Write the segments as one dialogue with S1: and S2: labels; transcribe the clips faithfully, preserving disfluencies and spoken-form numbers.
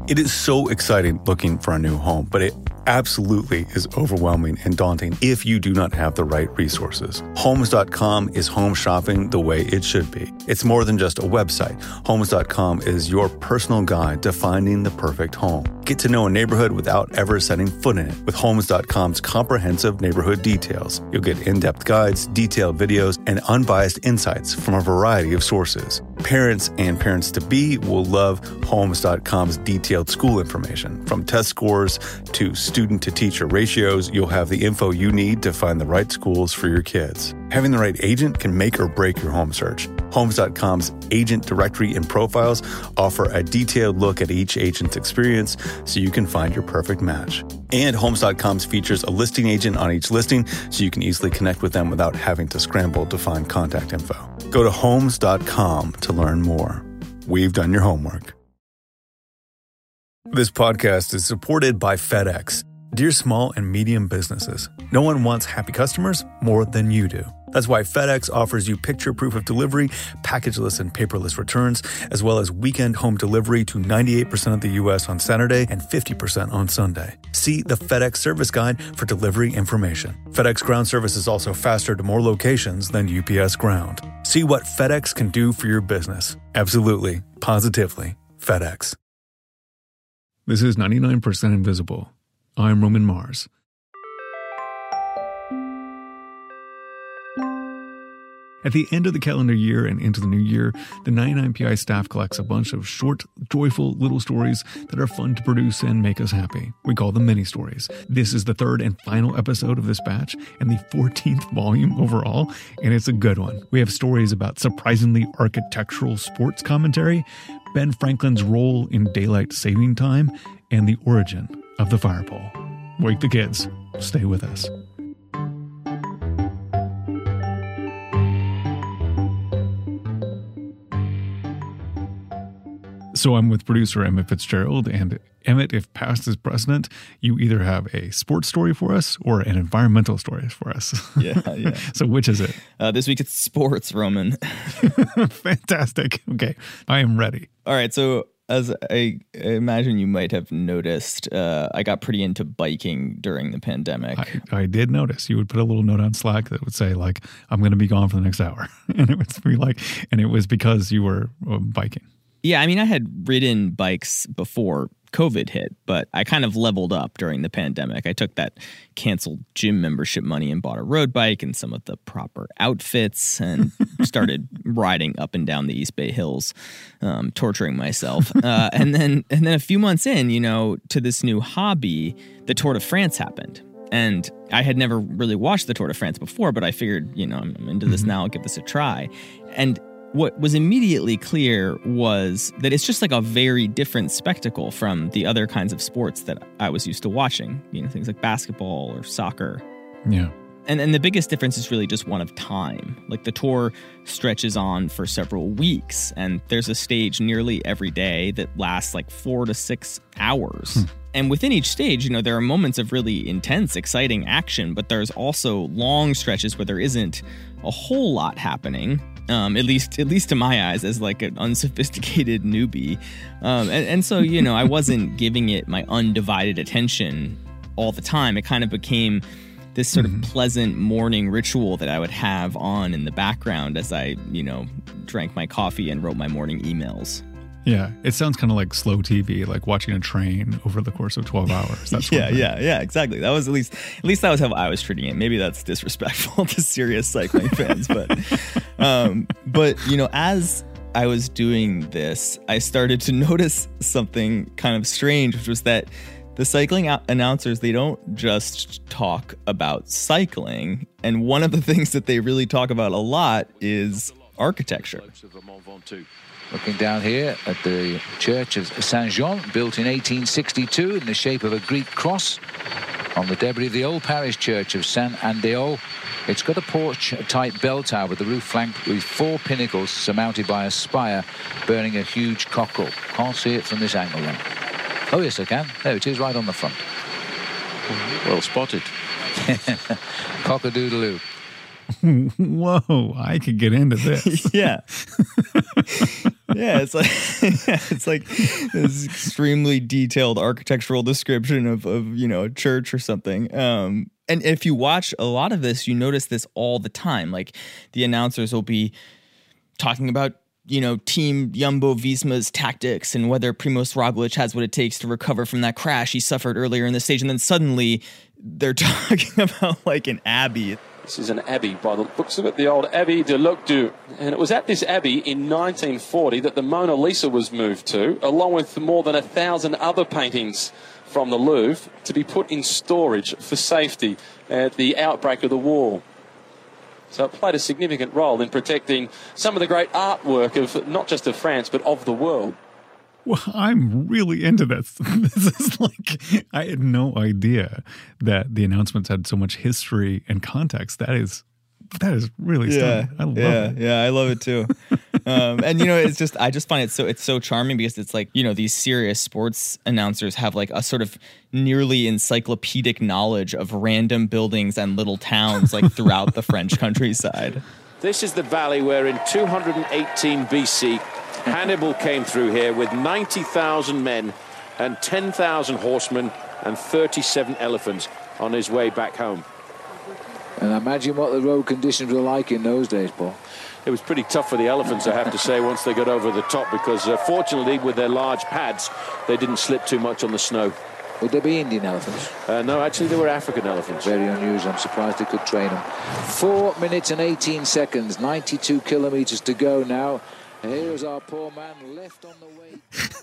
S1: It is so exciting looking for a new home, but it absolutely is overwhelming and daunting if you do not have the right resources. Homes dot com is home shopping the way it should be. It's more than just a website. Homes dot com is your personal guide to finding the perfect home. Get to know a neighborhood without ever setting foot in it. With Homes dot com's comprehensive neighborhood details, you'll get in-depth guides, detailed videos, and unbiased insights from a variety of sources. Parents and parents-to-be will love Homes dot com's detailed school information. From test scores to student-to-teacher ratios, you'll have the info you need to find the right schools for your kids. Having the right agent can make or break your home search. Homes dot com's agent directory and profiles offer a detailed look at each agent's experience so you can find your perfect match. And Homes dot com's features a listing agent on each listing so you can easily connect with them without having to scramble to find contact info. Go to Homes dot com to learn more. We've done your homework. This podcast is supported by FedEx. Dear small and medium businesses, no one wants happy customers more than you do. That's why FedEx offers you picture proof of delivery, packageless and paperless returns, as well as weekend home delivery to ninety-eight percent of the U S on Saturday and fifty percent on Sunday. See the FedEx service guide for delivery information. FedEx Ground service is also faster to more locations than U P S Ground. See what FedEx can do for your business. Absolutely, positively, FedEx. This is ninety-nine percent Invisible. I'm Roman Mars. At the end of the calendar year and into the new year, the ninety-nine P I staff collects a bunch of short, joyful little stories that are fun to produce and make us happy. We call them mini stories. This is the third and final episode of this batch and the fourteenth volume overall, and it's a good one. We have stories about surprisingly architectural sports commentary, Ben Franklin's role in daylight saving time, and the origin of the fire pole. Wake the kids. Stay with us. So I'm with producer Emmett Fitzgerald, and Emmett, if past is precedent, you either have a sports story for us or an environmental story for us.
S2: Yeah, yeah.
S1: So which is it?
S2: Uh, this week it's sports, Roman.
S1: Fantastic. Okay, I am ready.
S2: All right, so as I imagine you might have noticed, uh, I got pretty into biking during the pandemic.
S1: I, I did notice. You would put a little note on Slack that would say, like, I'm going to be gone for the next hour. And it would be like, and it was because you were uh, biking.
S2: Yeah, I mean, I had ridden bikes before COVID hit, but I kind of leveled up during the pandemic. I took that canceled gym membership money and bought a road bike and some of the proper outfits and started riding up and down the East Bay Hills, um, torturing myself. Uh, and then and then a few months in, you know, to this new hobby, the Tour de France happened. And I had never really watched the Tour de France before, but I figured, you know, I'm into this now, I'll give this a try. And what was immediately clear was that it's just like a very different spectacle from the other kinds of sports that I was used to watching, you know, things like basketball or soccer.
S1: Yeah.
S2: And and the biggest difference is really just one of time. Like the tour stretches on for several weeks, and there's a stage nearly every day that lasts like four to six hours. Hmm. And within each stage, you know, there are moments of really intense, exciting action, but there's also long stretches where there isn't a whole lot happening. Um, at least, at least to my eyes, as like an unsophisticated newbie, um, and, and so you know, I wasn't giving it my undivided attention all the time. It kind of became this sort mm-hmm. of pleasant morning ritual that I would have on in the background as I, you know, drank my coffee and wrote my morning emails.
S1: Yeah, it sounds kind of like slow T V, like watching a train over the course of twelve hours. That's
S2: yeah, yeah, yeah, exactly. That was at least, at least that was how I was treating it. Maybe that's disrespectful to serious cycling fans, but, um, but you know, as I was doing this, I started to notice something kind of strange, which was that the cycling announcers, they don't just talk about cycling, and one of the things that they really talk about a lot is architecture.
S3: Looking down here at the church of Saint-Jean, built in eighteen sixty-two in the shape of a Greek cross on the debris of the old parish church of Saint-Andéol. It's got a porch-type bell tower with the roof flanked with four pinnacles surmounted by a spire burning a huge cockle. Can't see it from this angle then. Oh yes, I can. There it is, right on the front.
S4: Well spotted.
S3: Cock-a-doodle-oo.
S1: Whoa, I could get into this.
S2: Yeah. Yeah, it's like It's like this extremely detailed architectural description of, of you know, a church or something. Um, and if you watch a lot of this, you notice this all the time. Like the announcers will be talking about, you know, Team Jumbo-Visma's tactics and whether Primož Roglič has what it takes to recover from that crash he suffered earlier in the stage. And then suddenly they're talking about like an abbey.
S5: This is an abbey by the looks of it, the old Abbey de Locdu. And it was at this abbey in nineteen forty that the Mona Lisa was moved to, along with more than a thousand other paintings from the Louvre, to be put in storage for safety at the outbreak of the war. So it played a significant role in protecting some of the great artwork of not just of France, but of the world.
S1: Well, I'm really into this. This is like, I had no idea that the announcements had so much history and context. That is, that is really
S2: yeah,
S1: stunning. I love
S2: yeah,
S1: it.
S2: Yeah, I love it too. um, and, you know, it's just, I just find it so, it's so charming because it's like, you know, these serious sports announcers have like a sort of nearly encyclopedic knowledge of random buildings and little towns like throughout the French countryside.
S6: This is the valley where in two hundred eighteen B C, Hannibal came through here with ninety thousand men and ten thousand horsemen and thirty-seven elephants on his way back home.
S3: And imagine what the road conditions were like in those days, Paul.
S6: It was pretty tough for the elephants, I have to say, once they got over the top, because uh, fortunately, with their large pads, they didn't slip too much on the snow.
S3: Would they be Indian elephants?
S6: Uh, no, actually, they were African elephants.
S3: Very unusual. I'm surprised they could train them. Four minutes and eighteen seconds, ninety-two kilometres to go now. And here's our poor man left on the way.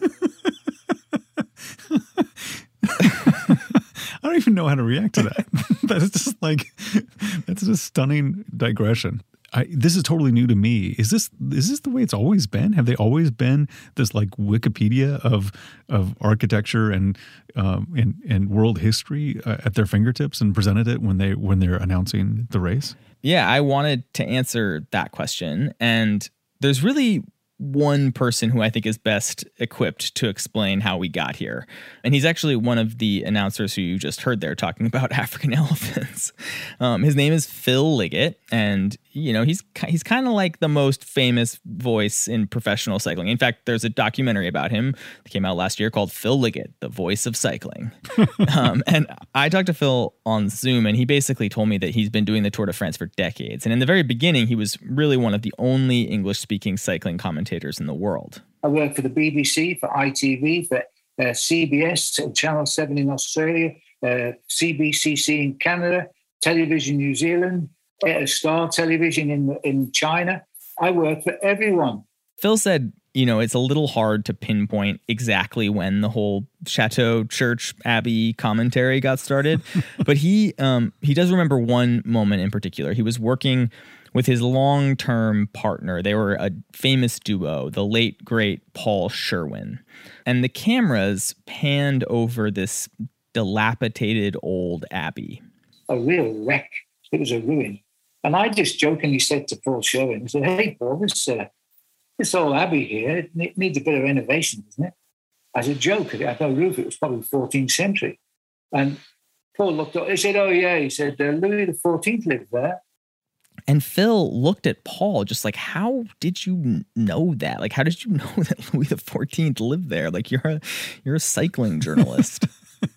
S1: I don't even know how to react to that. That's just like, that's a stunning digression. I, this is totally new to me. Is this is this the way it's always been? Have they always been this like Wikipedia of of architecture and um, and and world history uh, at their fingertips and presented it when they when they're announcing the race?
S2: Yeah, I wanted to answer that question, and there's really one person who I think is best equipped to explain how we got here. And he's actually one of the announcers who you just heard there talking about African elephants. Um, his name is Phil Liggett, and you know, he's he's kind of like the most famous voice in professional cycling. In fact, there's a documentary about him that came out last year called Phil Liggett, the Voice of Cycling. um, and I talked to Phil on Zoom, and he basically told me that he's been doing the Tour de France for decades. And in the very beginning, he was really one of the only English-speaking cycling commentators in the world.
S7: I worked for the B B C, for I T V, for uh, C B S, Channel seven in Australia, uh, C B C C in Canada, Television New Zealand, uh, Star Television in in China. I worked for everyone.
S2: Phil said, you know, it's a little hard to pinpoint exactly when the whole Chateau Church Abbey commentary got started, but he um, he does remember one moment in particular. He was working with his long-term partner. They were a famous duo, the late, great Paul Sherwin. And the cameras panned over this dilapidated old abbey.
S7: A real wreck. It was a ruin. And I just jokingly said to Paul Sherwin, I said, hey, Paul, this, uh, this old abbey here it needs a bit of renovation, doesn't it? As a joke, it had no roof. It was probably fourteenth century. And Paul looked up, he said, oh, yeah. He said, uh, Louis the fourteenth lived there.
S2: And Phil looked at Paul just like, how did you know that? Like, how did you know that Louis the fourteenth lived there? Like, you're a, you're a cycling journalist.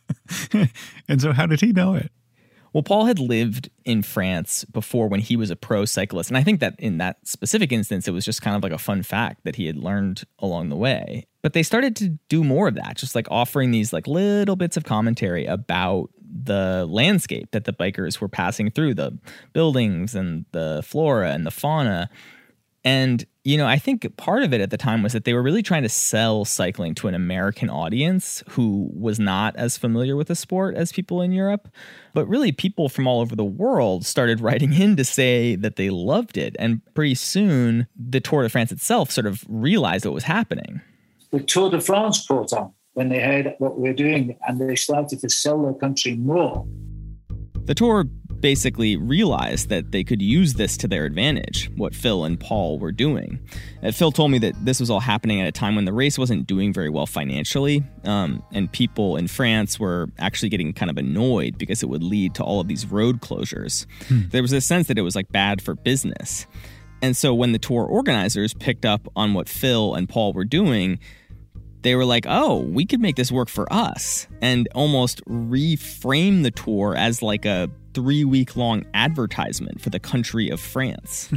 S1: And so how did he know it?
S2: Well, Paul had lived in France before when he was a pro cyclist. And I think that in that specific instance, it was just kind of like a fun fact that he had learned along the way. But they started to do more of that, just like offering these like little bits of commentary about the landscape that the bikers were passing through, the buildings and the flora and the fauna. And, you know, I think part of it at the time was that they were really trying to sell cycling to an American audience who was not as familiar with the sport as people in Europe. But really, people from all over the world started writing in to say that they loved it. And pretty soon, the Tour de France itself sort of realized what was happening.
S7: The Tour de France caught on when they heard what we were doing, and they started to sell their country more.
S2: The Tour basically realized that they could use this to their advantage, what Phil and Paul were doing. Uh, Phil told me that this was all happening at a time when the race wasn't doing very well financially, um, and people in France were actually getting kind of annoyed because it would lead to all of these road closures. Hmm. There was a sense that it was like bad for business. And so when the tour organizers picked up on what Phil and Paul were doing, they were like, oh, we could make this work for us, and almost reframe the tour as like a three-week-long advertisement for the country of France.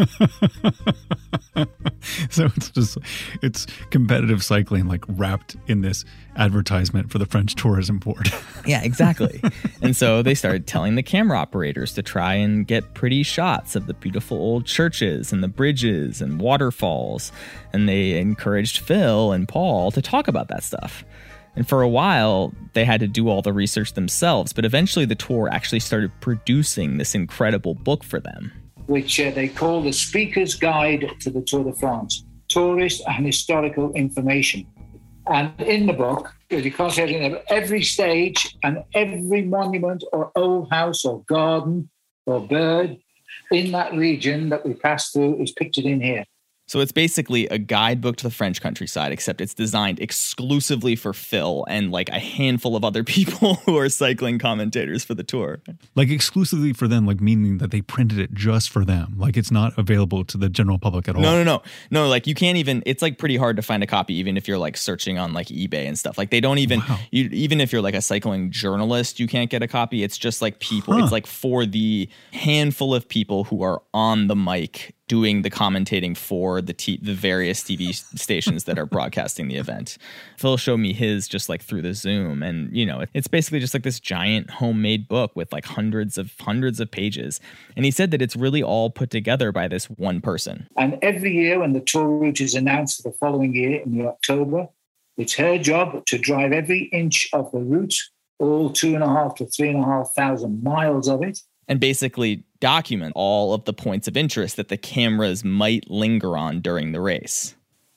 S1: So it's just, it's competitive cycling like wrapped in this advertisement for the French Tourism Board.
S2: Yeah, exactly. And so they started telling the camera operators to try and get pretty shots of the beautiful old churches and the bridges and waterfalls. And they encouraged Phil and Paul to talk about that stuff. And for a while, they had to do all the research themselves, but eventually the tour actually started producing this incredible book for them,
S7: which uh, they call the Speaker's Guide to the Tour de France, Tourist and Historical Information. And in the book, the concept of every stage and every monument or old house or garden or bird in that region that we pass through is pictured in here.
S2: So it's basically a guidebook to the French countryside, except it's designed exclusively for Phil and like a handful of other people who are cycling commentators for the tour.
S1: Like exclusively for them, like meaning that they printed it just for them. Like it's not available to the general public at all.
S2: No, no, no. No, like you can't even, it's like pretty hard to find a copy even if you're like searching on like eBay and stuff. Like they don't even, wow. you, even if you're like a cycling journalist, you can't get a copy. It's just like people, huh. It's like for the handful of people who are on the mic doing the commentating for the t- the various T V stations that are broadcasting the event. Phil showed me his just like through the Zoom, and you know, it's basically just like this giant homemade book with like hundreds of hundreds of pages. And he said that it's really all put together by this one person.
S7: And every year when the tour route is announced for the following year in the October, it's her job to drive every inch of the route, all two and a half to three and a half thousand miles of it,
S2: and basically document all of the points of interest that the cameras might linger on during the race.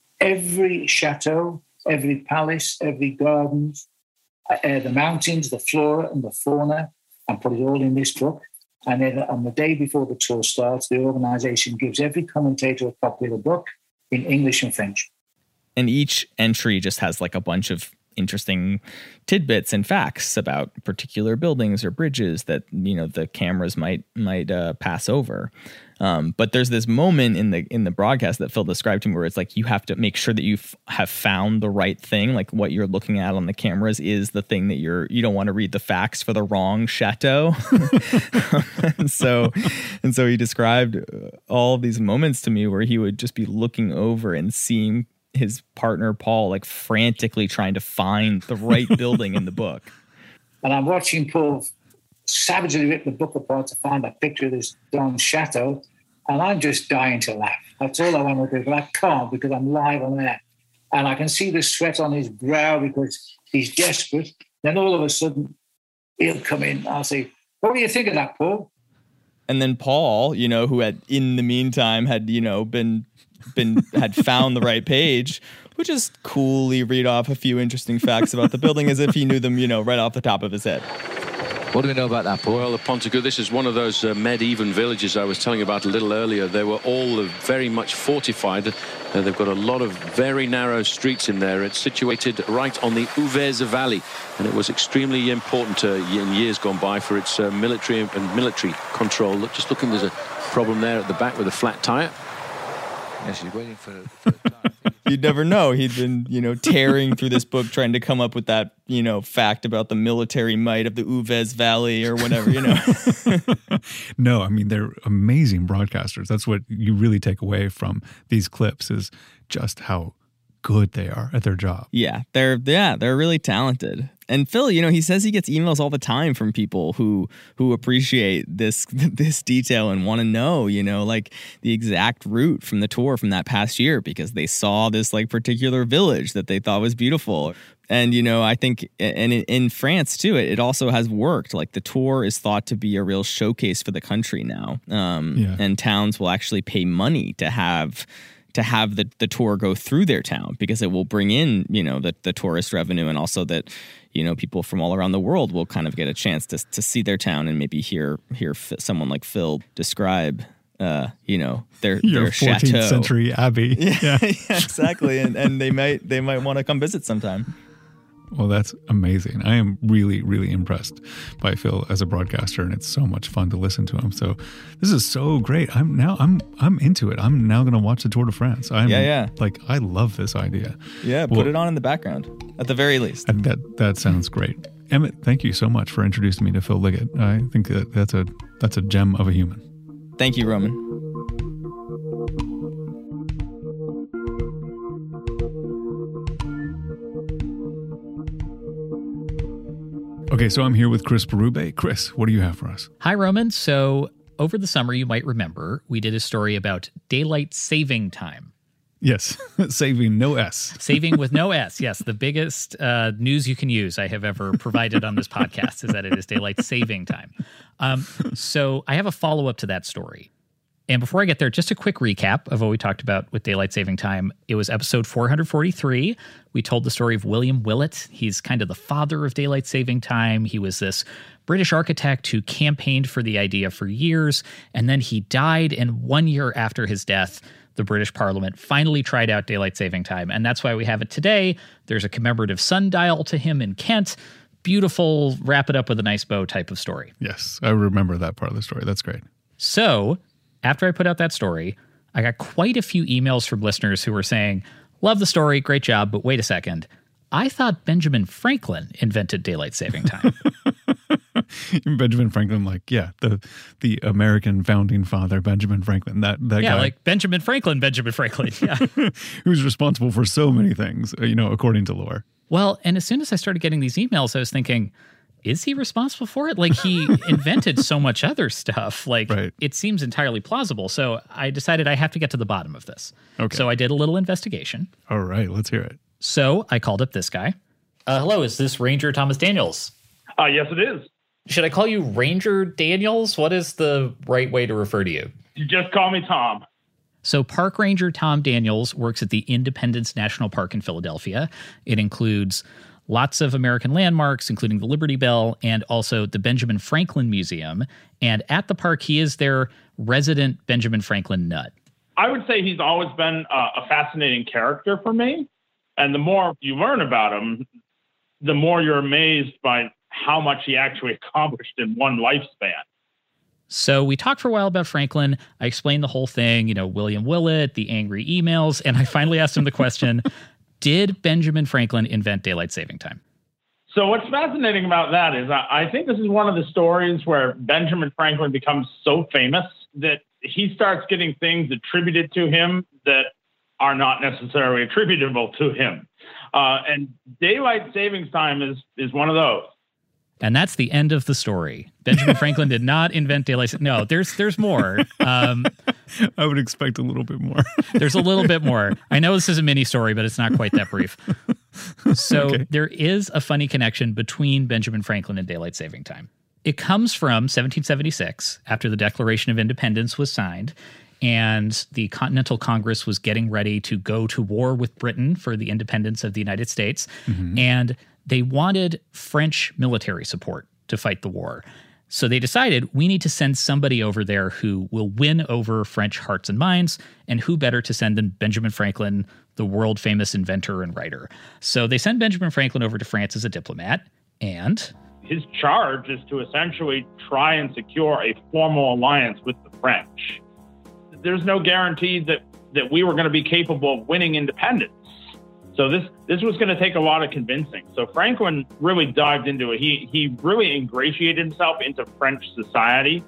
S7: Every chateau, every palace, every garden, uh, the mountains, the flora and the fauna, and put it all in this book. And then on the day before the tour starts, the organization gives every commentator a copy of the book in English and French.
S2: And each entry just has like a bunch of interesting tidbits and facts about particular buildings or bridges that, you know, the cameras might might uh, pass over. Um, but there's this moment in the in the broadcast that Phil described to me where it's like you have to make sure that you f- have found the right thing. Like what you're looking at on the cameras is the thing that you're you don't want to read the facts for the wrong chateau. and so and so he described all these moments to me where he would just be looking over and seeing his partner, Paul, like frantically trying to find the right building in the book.
S7: And I'm watching Paul savagely rip the book apart to find a picture of this darn chateau. And I'm just dying to laugh. That's all I want to do. But I can't because I'm live on air. And I can see the sweat on his brow because he's desperate. Then all of a sudden, he'll come in. I'll say, what do you think of that, Paul?
S2: And then Paul, you know, who had in the meantime had, you know, been been had found the right page, would just coolly read off a few interesting facts about the building as if he knew them, you know, right off the top of his head.
S3: What do we know about that, Paul?
S6: Well, the Pontagu, this is one of those uh, medieval villages I was telling you about a little earlier. They were all uh, very much fortified. Uh, they've got a lot of very narrow streets in there. It's situated right on the Ouvèze Valley, and it was extremely important uh, in years gone by for its uh, military and military control. Look, just looking, there's a problem there at the back with a flat tire.
S3: Yes, he's waiting for, for the tire.
S2: You'd never know. He'd been, you know, tearing through this book trying to come up with that, you know, fact about the military might of the Ouvèze Valley or whatever, you know.
S1: No, I mean, they're amazing broadcasters. That's what you really take away from these clips is just how good they are at their job.
S2: Yeah, they're yeah, they're really talented. And Phil, you know, he says he gets emails all the time from people who who appreciate this this detail and want to know, you know, like the exact route from the tour from that past year because they saw this like particular village that they thought was beautiful. And, you know, I think and in, in France, too, it, it also has worked. Like the tour is thought to be a real showcase for the country now. Um, yeah. And towns will actually pay money to have to have the, the tour go through their town because it will bring in, you know, the, the tourist revenue and also that, you know, people from all around the world will kind of get a chance to to see their town and maybe hear hear someone like Phil describe, uh, you know, their
S1: Your
S2: their
S1: fourteenth
S2: chateau.
S1: Century abbey.
S2: Yeah,
S1: yeah.
S2: yeah exactly. And and they might they might want to come visit sometime.
S1: Well, that's amazing. I am really, really impressed by Phil as a broadcaster, and it's so much fun to listen to him. So this is so great. I'm now I'm I'm into it. I'm now going to watch the Tour de France. I'm,
S2: yeah, yeah.
S1: Like, I love this idea.
S2: Yeah, put well, it on in the background at the very least.
S1: And that that sounds great. Emmett, thank you so much for introducing me to Phil Liggett. I think that that's a that's a gem of a human.
S2: Thank you, Roman.
S1: Okay, so I'm here with Chris Berube. Chris, what do you have for us?
S8: Hi, Roman. So over the summer, you might remember, we did a story about daylight saving time.
S1: Yes, saving no S.
S8: Saving with no S, yes. The biggest uh, news you can use I have ever provided on this podcast is that it is daylight saving time. Um, so I have a follow-up to that story. And before I get there, just a quick recap of what we talked about with daylight saving time. It was episode four forty-three. We told the story of William Willett. He's kind of the father of daylight saving time. He was this British architect who campaigned for the idea for years, and then he died. And one year after his death, the British Parliament finally tried out daylight saving time. And that's why we have it today. There's a commemorative sundial to him in Kent. Beautiful, wrap it up with a nice bow type of story.
S1: Yes, I remember that part of the story. That's great.
S8: So after I put out that story, I got quite a few emails from listeners who were saying, love the story, great job, but wait a second. I thought Benjamin Franklin invented daylight saving time.
S1: Benjamin Franklin, like, yeah, the the American founding father, Benjamin Franklin, that, that
S8: yeah,
S1: guy.
S8: Yeah, like Benjamin Franklin, Benjamin Franklin, yeah.
S1: Who's responsible for so many things, you know, according to lore.
S8: Well, and as soon as I started getting these emails, I was thinking, is he responsible for it? Like, he invented so much other stuff. Like, right. It seems entirely plausible. So I decided I have to get to the bottom of this.
S1: Okay.
S8: So I did a little investigation.
S1: All right, let's hear it.
S8: So I called up this guy. Uh, hello, is this Ranger Thomas Daniels?
S9: Uh, yes, it is.
S8: Should I call you Ranger Daniels? What is the right way to refer to you?
S9: You just call me Tom.
S8: So Park Ranger Tom Daniels works at the Independence National Park in Philadelphia. It includes lots of American landmarks, including the Liberty Bell and also the Benjamin Franklin Museum. And at the park, he is their resident Benjamin Franklin nut.
S9: I would say he's always been uh, a fascinating character for me. And the more you learn about him, the more you're amazed by how much he actually accomplished in one lifespan.
S8: So we talked for a while about Franklin. I explained the whole thing, you know, William Willett, the angry emails, and I finally asked him the question, did Benjamin Franklin invent daylight saving time?
S9: So what's fascinating about that is I, I think this is one of the stories where Benjamin Franklin becomes so famous that he starts getting things attributed to him that are not necessarily attributable to him. Uh, and daylight savings time is is one of those.
S8: And that's the end of the story. Benjamin Franklin did not invent daylight saving. No, there's there's more. Um,
S1: I would expect a little bit more.
S8: There's a little bit more. I know this is a mini story, but it's not quite that brief. So okay. There is a funny connection between Benjamin Franklin and daylight saving time. It comes from seventeen seventy-six, after the Declaration of Independence was signed, and the Continental Congress was getting ready to go to war with Britain for the independence of the United States. Mm-hmm. And they wanted French military support to fight the war. So they decided we need to send somebody over there who will win over French hearts and minds, and who better to send than Benjamin Franklin, the world-famous inventor and writer. So they send Benjamin Franklin over to France as a diplomat, and
S9: his charge is to essentially try and secure a formal alliance with the French. There's no guarantee that, that we were going to be capable of winning independence. So this this was going to take a lot of convincing. So Franklin really dived into it. He he really ingratiated himself into French society.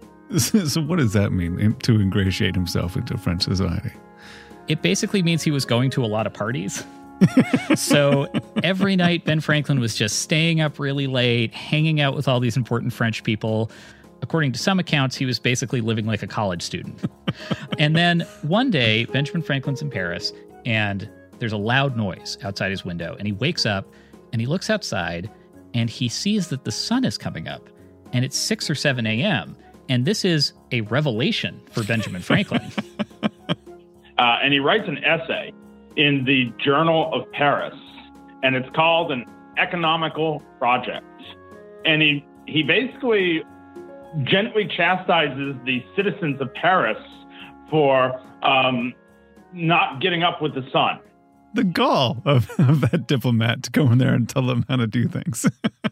S1: So what does that mean, to ingratiate himself into French society?
S8: It basically means he was going to a lot of parties. So every night, Ben Franklin was just staying up really late, hanging out with all these important French people. According to some accounts, he was basically living like a college student. And then one day, Benjamin Franklin's in Paris, and there's a loud noise outside his window, and he wakes up and he looks outside and he sees that the sun is coming up, and it's six or seven a.m. And this is a revelation for Benjamin Franklin.
S9: uh, and he writes an essay in the Journal of Paris, and it's called An Economical Project. And he, he basically gently chastises the citizens of Paris for um, not getting up with the sun.
S1: the gall of, of that diplomat to go in there and tell them how to do things.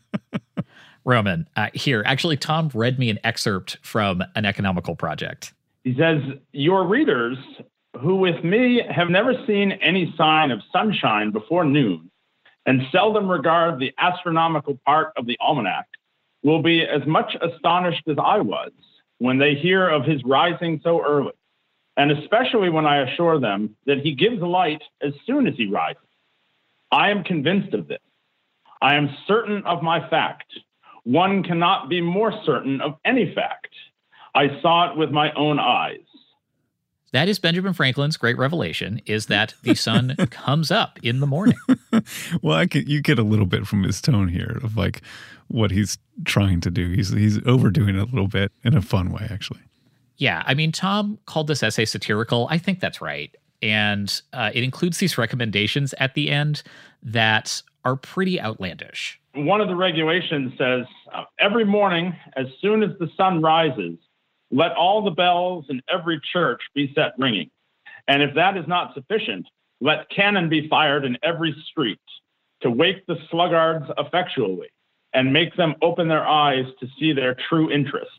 S8: Roman, uh, here, actually, Tom read me an excerpt from An Economical Project.
S9: He says, your readers, who with me have never seen any sign of sunshine before noon and seldom regard the astronomical part of the almanac, will be as much astonished as I was when they hear of his rising so early, and especially when I assure them that he gives light as soon as he rises. I am convinced of this. I am certain of my fact. One cannot be more certain of any fact. I saw it with my own eyes.
S8: That is Benjamin Franklin's great revelation, is that the sun comes up in the morning.
S1: Well, I can, you get a little bit from his tone here of like what he's trying to do. He's he's overdoing it a little bit in a fun way, actually.
S8: Yeah, I mean, Tom called this essay satirical. I think that's right. And uh, it includes these recommendations at the end that are pretty outlandish.
S9: One of the regulations says, uh, every morning, as soon as the sun rises, let all the bells in every church be set ringing. And if that is not sufficient, let cannon be fired in every street to wake the sluggards effectually and make them open their eyes to see their true interest.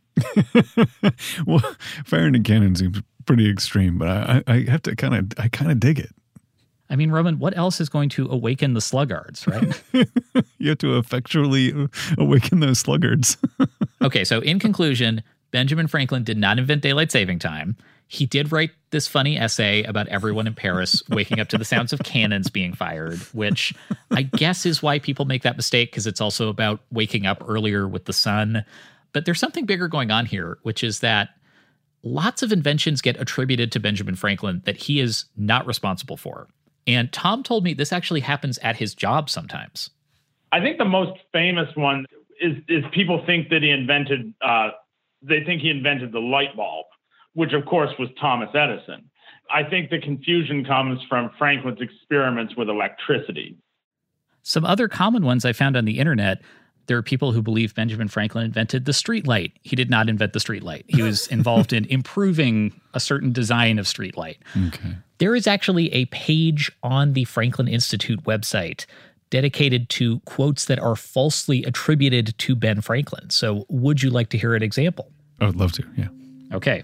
S1: Well, firing a cannon seems pretty extreme, but I, I have to kind of, I kind of dig it.
S8: I mean, Roman, what else is going to awaken the sluggards, right?
S1: You have to effectually awaken those sluggards.
S8: Okay, so in conclusion, Benjamin Franklin did not invent daylight saving time. He did write this funny essay about everyone in Paris waking up to the sounds of cannons being fired, which I guess is why people make that mistake, because it's also about waking up earlier with the sun. But there's something bigger going on here, which is that lots of inventions get attributed to Benjamin Franklin that he is not responsible for. And Tom told me this actually happens at his job sometimes.
S9: I think the most famous one is, is people think that he invented, uh, they think he invented the light bulb, which of course was Thomas Edison. I think the confusion comes from Franklin's experiments with electricity.
S8: Some other common ones I found on the internet, there are people who believe Benjamin Franklin invented the street light. He did not invent the street light. He was involved in improving a certain design of street light.
S1: Okay.
S8: There is actually a page on the Franklin Institute website dedicated to quotes that are falsely attributed to Ben Franklin. So would you like to hear an example?
S1: I would love to, yeah.
S8: Okay.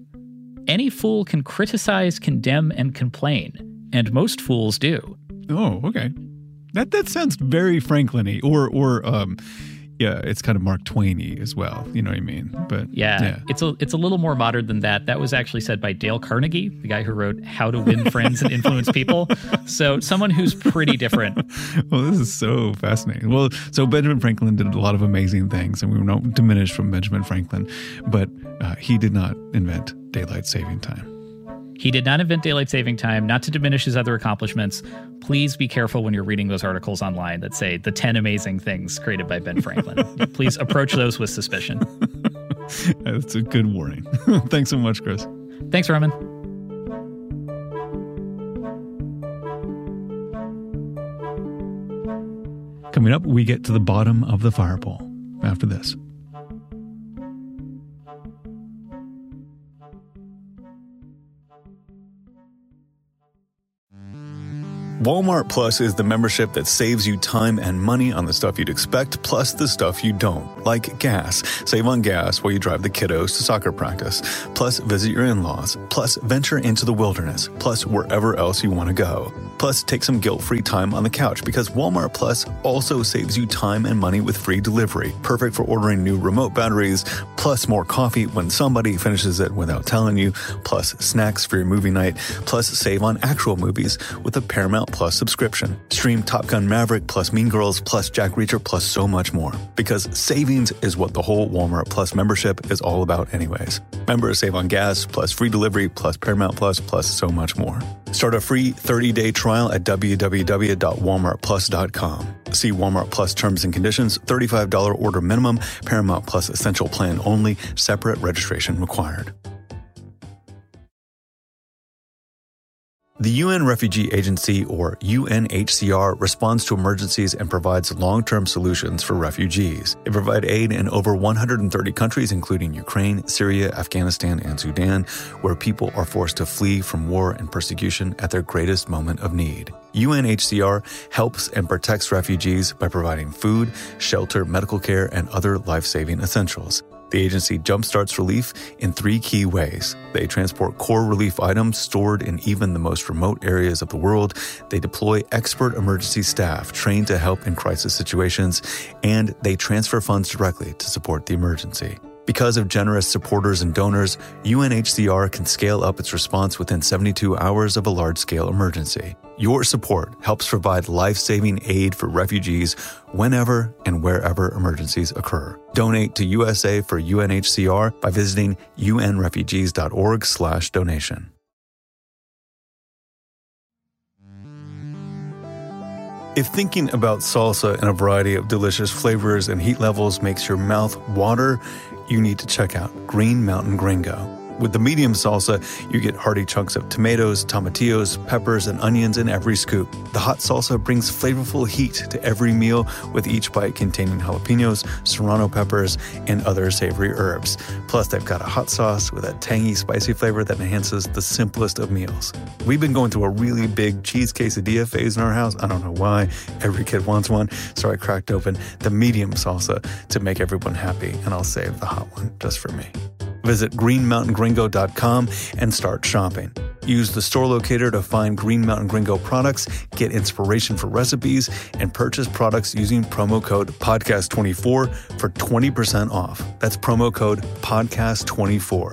S8: Any fool can criticize, condemn, and complain, and most fools do.
S1: Oh, okay. That that sounds very Franklin-y, or or um, yeah, it's kind of Mark Twain-y as well. You know what I mean? But
S8: yeah, yeah, it's a it's a little more modern than that. That was actually said by Dale Carnegie, the guy who wrote How to Win Friends and Influence People. So someone who's pretty different.
S1: Well, this is so fascinating. Well, so Benjamin Franklin did a lot of amazing things, and we were not diminished from Benjamin Franklin, but uh, he did not invent daylight saving time.
S8: He did not invent daylight saving time, not to diminish his other accomplishments. Please be careful when you're reading those articles online that say the ten amazing things created by Ben Franklin. Please approach those with suspicion.
S1: That's a good warning. Thanks so much, Chris.
S8: Thanks, Roman.
S1: Coming up, we get to the bottom of the fireball after this. Walmart Plus is the membership that saves you time and money on the stuff you'd expect, plus the stuff you don't, like gas. Save on gas while you drive the kiddos to soccer practice, plus visit your in-laws, plus venture into the wilderness, plus wherever else you want to go. Plus, take some guilt-free time on the couch because Walmart Plus also saves you time and money with free delivery, perfect for ordering new remote batteries, plus more coffee when somebody finishes it without telling you, plus snacks for your movie night, plus save on actual movies with a Paramount Plus subscription. Stream Top Gun Maverick plus Mean Girls plus Jack Reacher plus so much more. Because savings is what the whole Walmart Plus membership is all about anyways. Members save on gas plus free delivery plus Paramount Plus plus so much more. Start a free thirty-day trial at w w w dot walmart plus dot com. See Walmart Plus terms and conditions, thirty-five dollars order minimum, Paramount Plus essential plan only, separate registration required. The U N Refugee Agency, or U N H C R, responds to emergencies and provides long-term solutions for refugees. They provide aid in over one hundred thirty countries, including Ukraine, Syria, Afghanistan, and Sudan, where people are forced to flee from war and persecution at their greatest moment of need. U N H C R helps and protects refugees by providing food, shelter, medical care, and other life-saving essentials. The agency jumpstarts relief in three key ways. They transport core relief items stored in even the most remote areas of the world. They deploy expert emergency staff trained to help in crisis situations, and they transfer funds directly to support the emergency. Because of generous supporters and donors, U N H C R can scale up its response within seventy-two hours of a large-scale emergency. Your support helps provide life-saving aid for refugees whenever and wherever emergencies occur. Donate to U S A for U N H C R by visiting unrefugees.org slash donation. If thinking about salsa in a variety of delicious flavors and heat levels makes your mouth water, you need to check out Green Mountain Gringo. With the medium salsa, you get hearty chunks of tomatoes, tomatillos, peppers, and onions in every scoop. The hot salsa brings flavorful heat to every meal, with each bite containing jalapenos, serrano peppers, and other savory herbs. Plus, they've got a hot sauce with a tangy, spicy flavor that enhances the simplest of meals. We've been going through a really big cheese quesadilla phase in our house. I don't know why. Every kid wants one, so I cracked open the medium salsa to make everyone happy, and I'll save the hot one just for me. Visit green mountain gringo dot com and start shopping. Use the store locator to find Green Mountain Gringo products, get inspiration for recipes, and purchase products using promo code podcast twenty-four for twenty percent off. That's promo code podcast twenty-four.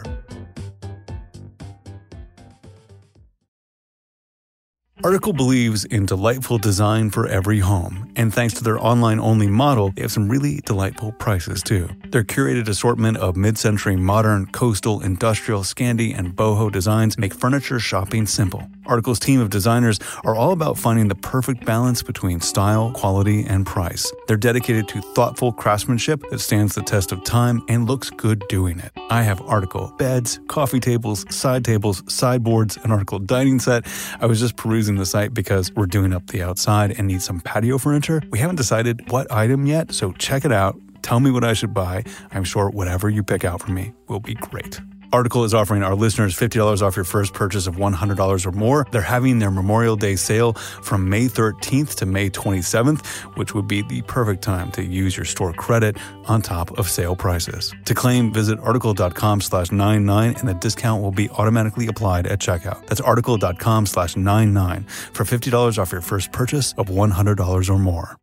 S1: Article believes in delightful design for every home, and thanks to their online-only model, they have some really delightful prices too. Their curated assortment of mid-century modern, coastal, industrial, Scandi, and boho designs make furniture shopping simple. Article's team of designers are all about finding the perfect balance between style, quality, and price. They're dedicated to thoughtful craftsmanship that stands the test of time and looks good doing it. I have Article beds, coffee tables, side tables, sideboards, an Article dining set. I was just perusing the site because we're doing up the outside and need some patio furniture. We haven't decided what item yet, so check it out. Tell me what I should buy. I'm sure whatever you pick out for me will be great. Article is offering our listeners fifty dollars off your first purchase of one hundred dollars or more. They're having their Memorial Day sale from May thirteenth to May twenty-seventh, which would be the perfect time to use your store credit on top of sale prices. To claim, visit article.com slash 99 and the discount will be automatically applied at checkout. That's article.com slash 99 for fifty dollars off your first purchase of one hundred dollars or more.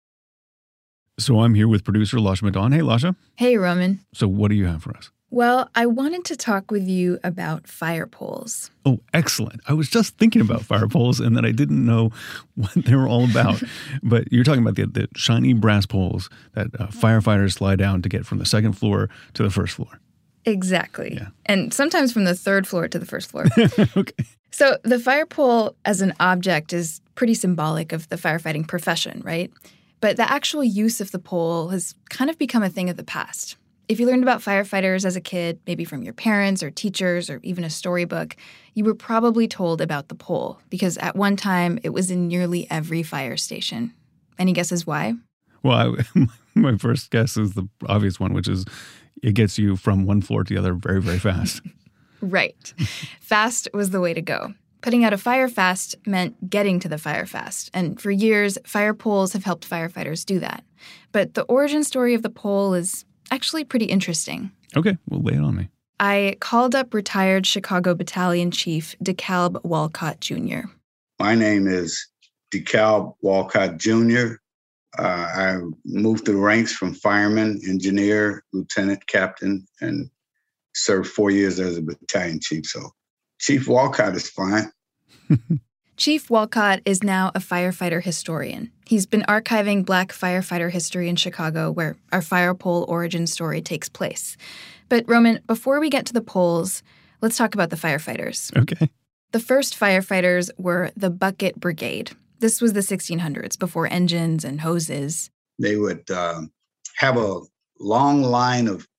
S1: So I'm here with producer Lasha Madon. Hey, Lasha.
S10: Hey, Roman.
S1: So what do you have for us?
S10: Well, I wanted to talk with you about fire poles.
S1: Oh, excellent. I was just thinking about fire poles and that I didn't know what they were all about. But you're talking about the, the shiny brass poles that uh, firefighters slide down to get from the second floor to the first floor.
S10: Exactly.
S1: Yeah.
S10: And sometimes from the third floor to the first floor.
S1: Okay.
S10: So the fire pole as an object is pretty symbolic of the firefighting profession, right? But the actual use of the pole has kind of become a thing of the past. If you learned about firefighters as a kid, maybe from your parents or teachers or even a storybook, you were probably told about the pole because at one time it was in nearly every fire station. Any guesses why?
S1: Well, I, my first guess is the obvious one, which is it gets you from one floor to the other very, very fast.
S10: Right. Fast was the way to go. Putting out a fire fast meant getting to the fire fast. And for years, fire poles have helped firefighters do that. But the origin story of the pole is actually pretty interesting.
S1: Okay, well, lay it on me.
S10: I called up retired Chicago Battalion Chief DeKalb Walcott Junior
S11: My name is DeKalb Walcott Junior Uh, I moved through the ranks from fireman, engineer, lieutenant, captain, and served four years as a battalion chief. So Chief Walcott is fine.
S10: Chief Walcott is now a firefighter historian. He's been archiving Black firefighter history in Chicago, where our fire pole origin story takes place. But, Roman, before we get to the poles, let's talk about the firefighters.
S1: Okay.
S10: The first firefighters were the Bucket Brigade. This was the sixteen hundreds, before engines and hoses.
S11: They would uh, have a long line of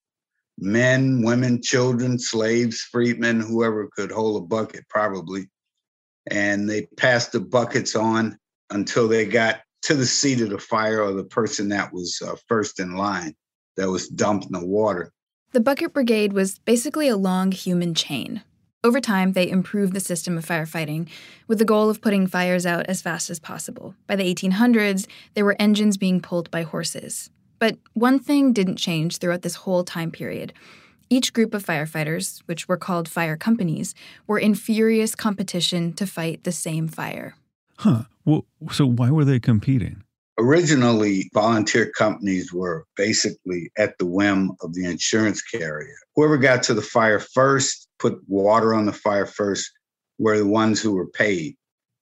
S11: men, women, children, slaves, freedmen, whoever could hold a bucket, probably. and they passed the buckets on until they got to the seat of the fire or the person that was uh, first in line that was dumped in the water.
S10: The bucket brigade was basically a long human chain. Over time, they improved the system of firefighting with the goal of putting fires out as fast as possible. By the eighteen hundreds, there were engines being pulled by horses. But one thing didn't change throughout this whole time period. Each group of firefighters, which were called fire companies, were in furious competition to fight the same fire.
S1: Huh. Well, so why were they competing?
S11: Originally, volunteer companies were basically at the whim of the insurance carrier. Whoever got to the fire first, put water on the fire first, were the ones who were paid.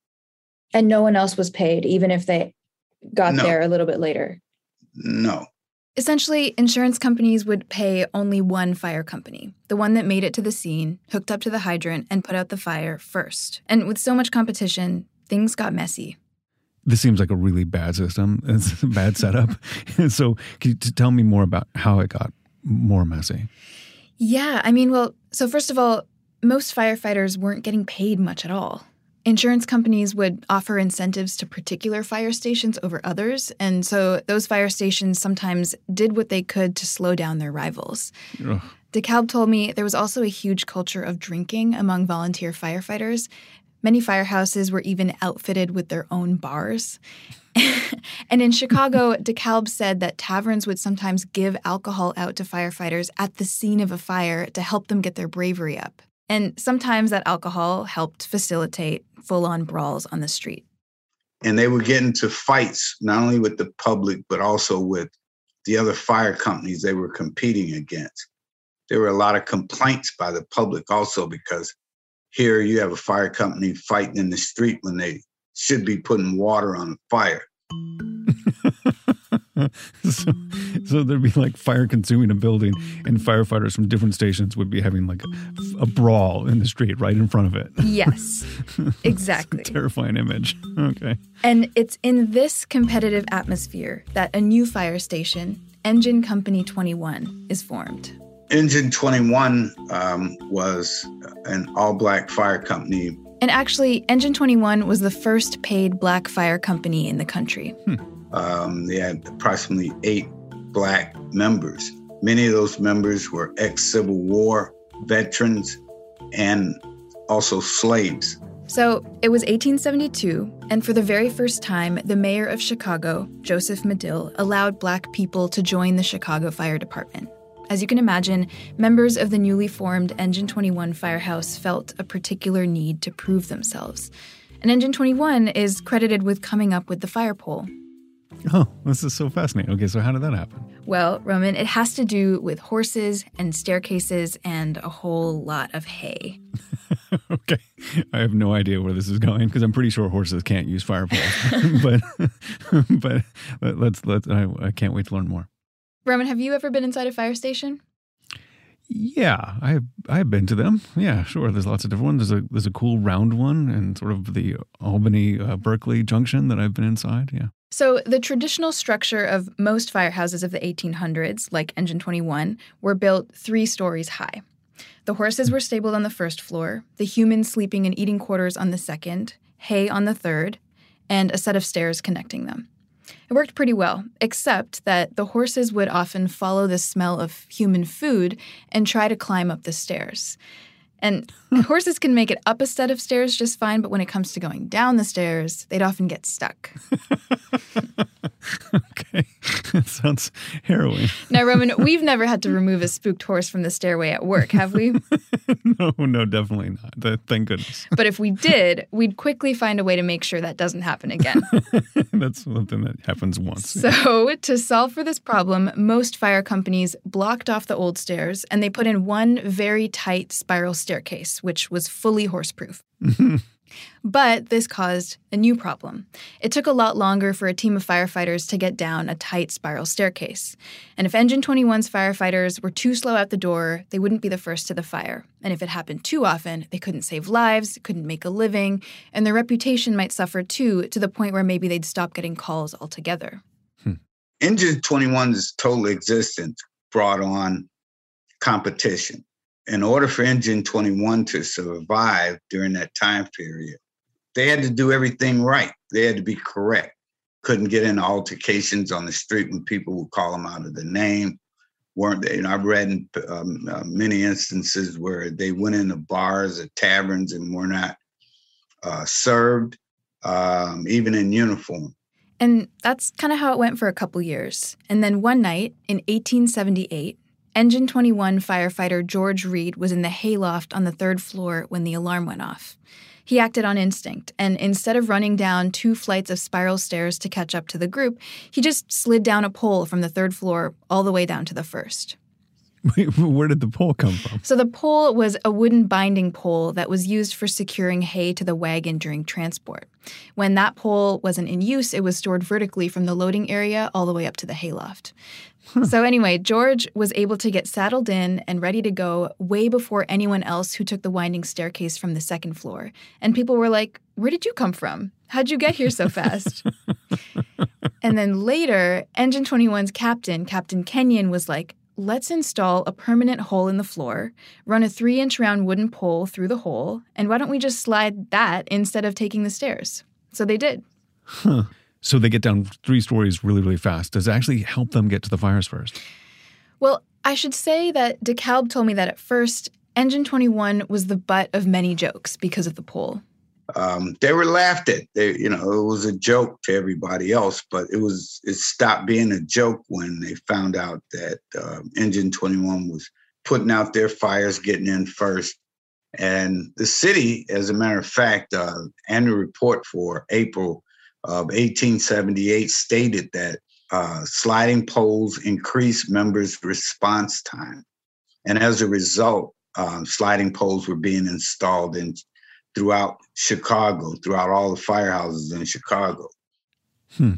S10: And no one else was paid, even if they got
S11: No.
S10: there a little bit later?
S11: No.
S10: Essentially, insurance companies would pay only one fire company, the one that made it to the scene, hooked up to the hydrant, and put out the fire first. And with so much competition, things got messy.
S1: This seems like a really bad system. It's a bad setup. So can you t- tell me more about how it got more messy?
S10: Yeah, I mean, well, so first of all, most firefighters weren't getting paid much at all. Insurance companies would offer incentives to particular fire stations over others, and so those fire stations sometimes did what they could to slow down their rivals.
S1: Ugh.
S10: DeKalb told me there was also a huge culture of drinking among volunteer firefighters. Many firehouses were even outfitted with their own bars. And in Chicago, DeKalb said that taverns would sometimes give alcohol out to firefighters at the scene of a fire to help them get their bravery up. And sometimes that alcohol helped facilitate full-on brawls on the street.
S11: And they would get into fights, not only with the public, but also with the other fire companies they were competing against. There were a lot of complaints by the public also, because here you have a fire company fighting in the street when they should be putting water on the fire.
S1: so, so there'd be like fire consuming a building, and firefighters from different stations would be having like a, a brawl in the street right in front of it.
S10: Yes, exactly.
S1: It's a terrifying image. Okay.
S10: And it's in this competitive atmosphere that a new fire station, Engine Company twenty-one, is formed.
S11: Engine twenty-one um, was an all-black fire company.
S10: And actually, Engine twenty-one was the first paid black fire company in the country.
S1: Hmm.
S11: Um, they had approximately eight black members. Many of those members were ex-Civil War veterans and also slaves.
S10: So it was eighteen seventy-two, and for the very first time, the mayor of Chicago, Joseph Medill, allowed black people to join the Chicago Fire Department. As you can imagine, members of the newly formed Engine twenty-one Firehouse felt a particular need to prove themselves. And Engine twenty-one is credited with coming up with the fire pole.
S1: Oh, this is so fascinating. Okay, so how did that happen?
S10: Well, Roman, it has to do with horses and staircases and a whole lot of hay.
S1: Okay. I have no idea where this is going because I'm pretty sure horses can't use fire poles. but but let's let's I, I can't wait to learn more.
S10: Roman, have you ever been inside a fire station?
S1: Yeah, I've I've been to them. Yeah, sure. There's lots of different ones. There's a there's a cool round one and sort of the Albany uh, Berkeley junction that I've been inside. Yeah.
S10: So the traditional structure of most firehouses of the eighteen hundreds, like Engine twenty-one, were built three stories high. The horses were stabled on the first floor, the humans sleeping in eating quarters on the second, hay on the third, and a set of stairs connecting them. It worked pretty well, except that the horses would often follow the smell of human food and try to climb up the stairs. And horses can make it up a set of stairs just fine, but when it comes to going down the stairs, they'd often get stuck.
S1: Okay. That sounds harrowing.
S10: Now, Roman, we've never had to remove a spooked horse from the stairway at work, have we?
S1: No, no, definitely not. Thank goodness.
S10: But if we did, we'd quickly find a way to make sure that doesn't happen again.
S1: That's something that happens once.
S10: So, to solve for this problem, most fire companies blocked off the old stairs and they put in one very tight spiral staircase, which was fully horseproof. But this caused a new problem. It took a lot longer for a team of firefighters to get down a tight spiral staircase. And if Engine twenty-one's firefighters were too slow out the door, they wouldn't be the first to the fire. And if it happened too often, they couldn't save lives, couldn't make a living, and their reputation might suffer too, to the point where maybe they'd stop getting calls altogether.
S11: Hmm. Engine twenty-one's total existence brought on competition. In order for Engine twenty-one to survive during that time period, they had to do everything right. They had to be correct. Couldn't get into altercations on the street when people would call them out of the name. Weren't they? You know, I've read in um, uh, many instances where they went into bars or taverns and were not uh, served, um, even in uniform.
S10: And that's kind of how it went for a couple years. And then one night in eighteen seventy-eight, Engine twenty-one firefighter George Reed was in the hayloft on the third floor when the alarm went off. He acted on instinct, and instead of running down two flights of spiral stairs to catch up to the group, he just slid down a pole from the third floor all the way down to the first.
S1: Wait, where did the pole come from?
S10: So the pole was a wooden binding pole that was used for securing hay to the wagon during transport. When that pole wasn't in use, it was stored vertically from the loading area all the way up to the hayloft. Huh. So anyway, George was able to get saddled in and ready to go way before anyone else who took the winding staircase from the second floor. And people were like, where did you come from? How'd you get here so fast? And then later, Engine twenty-one's captain, Captain Kenyon, was like, let's install a permanent hole in the floor, run a three-inch round wooden pole through the hole, and why don't we just slide that instead of taking the stairs? So they did.
S1: Huh. So they get down three stories really, really fast. Does it actually help them get to the fires first?
S10: Well, I should say that DeKalb told me that at first, Engine twenty-one was the butt of many jokes because of the pole.
S11: Um, they were laughed at. They, you know, it was a joke to everybody else, but it was it stopped being a joke when they found out that uh, Engine twenty-one was putting out their fires, getting in first. And the city, as a matter of fact, uh, annual report for April of eighteen seventy-eight stated that uh, sliding poles increased members' response time. And as a result, um, sliding poles were being installed in throughout Chicago, throughout all the firehouses in Chicago.
S1: Hmm.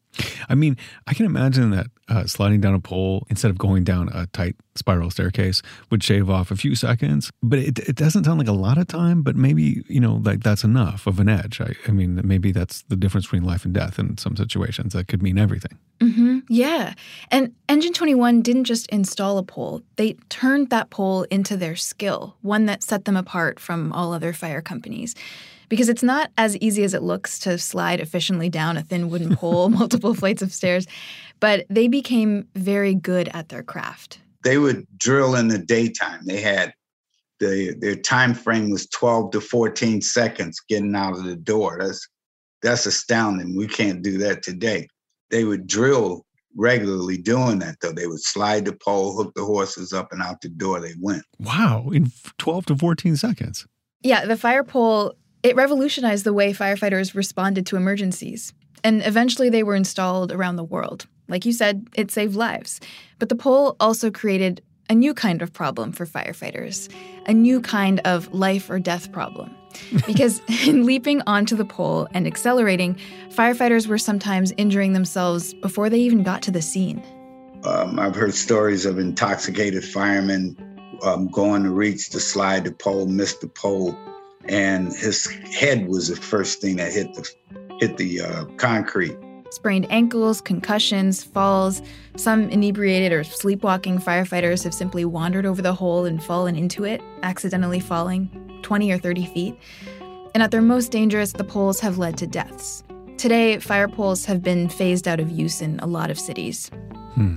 S1: I mean, I can imagine that uh, sliding down a pole instead of going down a tight spiral staircase would shave off a few seconds. But it, it doesn't sound like a lot of time, but maybe, you know, like that's enough of an edge. I, I mean, maybe that's the difference between life and death in some situations. That could mean everything.
S10: Mm-hmm. Yeah. And Engine twenty-one didn't just install a pole. They turned that pole into their skill, one that set them apart from all other fire companies. Because it's not as easy as it looks to slide efficiently down a thin wooden pole, multiple flights of stairs, but they became very good at their craft.
S11: They would drill in the daytime. They had, the, their time frame was twelve to fourteen seconds getting out of the door. That's, that's astounding. We can't do that today. They would drill regularly doing that, though. They would slide the pole, hook the horses up, and out the door they went.
S1: Wow, in twelve to fourteen seconds.
S10: Yeah, the fire pole, it revolutionized the way firefighters responded to emergencies. And eventually they were installed around the world. Like you said, it saved lives. But the pole also created a new kind of problem for firefighters, a new kind of life or death problem. Because in leaping onto the pole and accelerating, firefighters were sometimes injuring themselves before they even got to the scene.
S11: Um, I've heard stories of intoxicated firemen um, going to reach to slide the pole, missed the pole, and his head was the first thing that hit the hit the uh, concrete.
S10: Sprained ankles, concussions, falls. Some inebriated or sleepwalking firefighters have simply wandered over the hole and fallen into it, accidentally falling twenty or thirty feet. And at their most dangerous, the poles have led to deaths. Today, fire poles have been phased out of use in a lot of cities.
S1: Hmm.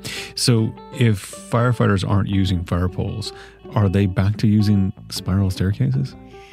S1: So if firefighters aren't using fire poles, are they back to using spiral staircases?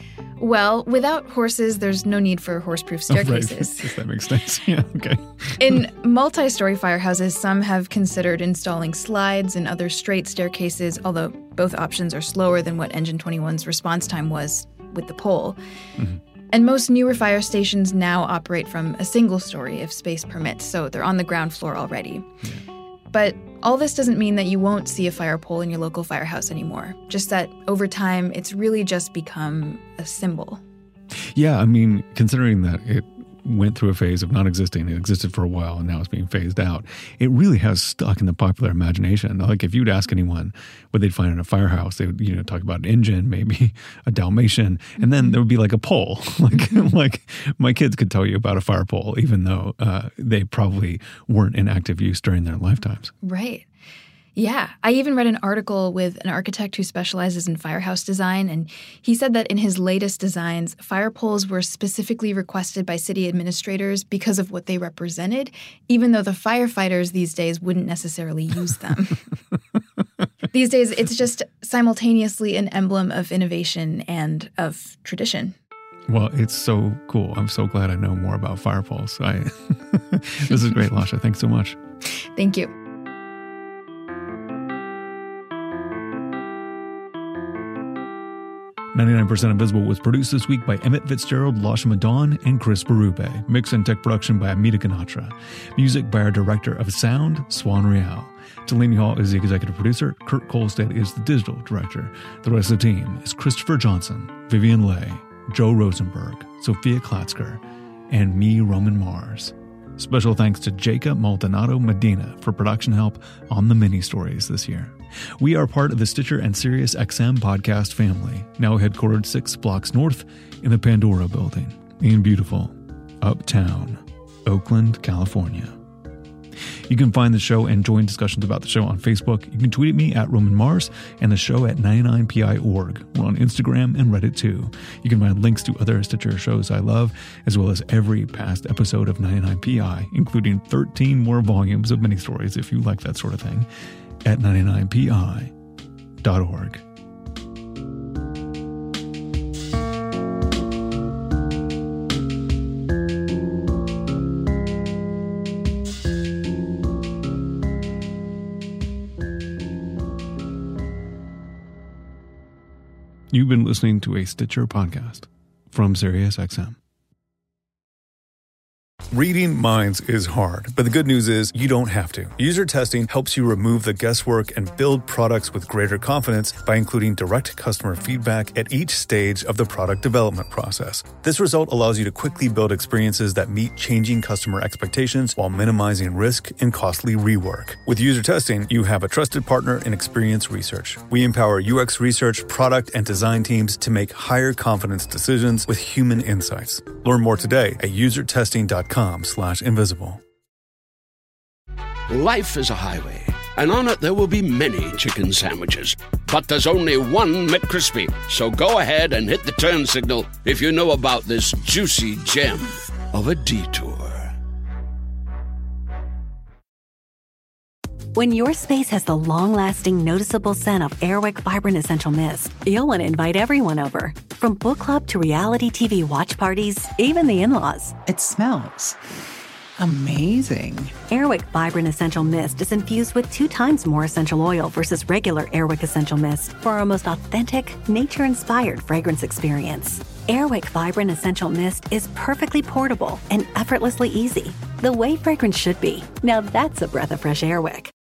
S10: Well, without horses, there's no need for horse-proof staircases.
S1: Oh, right. That makes sense. Yeah, okay.
S10: In multi-story firehouses, some have considered installing slides and other straight staircases, although both options are slower than what Engine twenty-one's response time was with the pole. Mm-hmm. And most newer fire stations now operate from a single story if space permits, so they're on the ground floor already. Yeah. But all this doesn't mean that you won't see a fire pole in your local firehouse anymore. Just that over time, it's really just become a symbol.
S1: Yeah, I mean, considering that it went through a phase of non-existing, it existed for a while, and now it's being phased out, it really has stuck in the popular imagination. Like, if you'd ask anyone what they'd find in a firehouse, they would, you know, talk about an engine, maybe a Dalmatian, and then there would be like a pole. Like, like my kids could tell you about a fire pole, even though uh, they probably weren't in active use during their lifetimes.
S10: Right. Yeah, I even read an article with an architect who specializes in firehouse design, and he said that in his latest designs, fire poles were specifically requested by city administrators because of what they represented, even though the firefighters these days wouldn't necessarily use them. These days, it's just simultaneously an emblem of innovation and of tradition.
S1: Well, it's so cool. I'm so glad I know more about fire poles. I This is great, Lasha. Thanks so much.
S10: Thank you.
S1: ninety-nine percent Invisible was produced this week by Emmett Fitzgerald, Lasha Madon, and Chris Berube. Mix and tech production by Amita Ganatra. Music by our director of sound, Swan Real. Delaney Hall is the executive producer. Kurt Kolstad is the digital director. The rest of the team is Christopher Johnson, Vivian Leigh, Joe Rosenberg, Sophia Klatzker, and me, Roman Mars. Special thanks to Jacob Maldonado Medina for production help on the mini-stories this year. We are part of the Stitcher and SiriusXM podcast family, now headquartered six blocks north in the Pandora building in beautiful Uptown, Oakland, California. You can find the show and join discussions about the show on Facebook. You can tweet at me at Roman Mars and the show at ninety-nine P I dot org. We're on Instagram and Reddit too. You can find links to other Stitcher shows I love, as well as every past episode of ninety-nine P I, including thirteen more volumes of mini-stories if you like that sort of thing, at ninety-nine P I dot org. You've been listening to a Stitcher podcast from SiriusXM. Reading minds is hard, but the good news is you don't have to. User testing helps you remove the guesswork and build products with greater confidence by including direct customer feedback at each stage of the product development process. This result allows you to quickly build experiences that meet changing customer expectations while minimizing risk and costly rework. With user testing, you have a trusted partner in Experience Research. We empower U X research, product, and design teams to make higher confidence decisions with human insights. Learn more today at user testing dot com slash invisible.
S12: Life is a highway, and on it there will be many chicken sandwiches. But there's only one McCrispy. So go ahead and hit the turn signal if you know about this juicy gem of a detour.
S13: When your space has the long-lasting, noticeable scent of Airwick Vibrant Essential Mist, you'll want to invite everyone over. From book club to reality T V watch parties, even the in-laws.
S14: It smells amazing.
S13: Airwick Vibrant Essential Mist is infused with two times more essential oil versus regular Airwick Essential Mist for our most authentic, nature-inspired fragrance experience. Airwick Vibrant Essential Mist is perfectly portable and effortlessly easy. The way fragrance should be. Now that's a breath of fresh Airwick.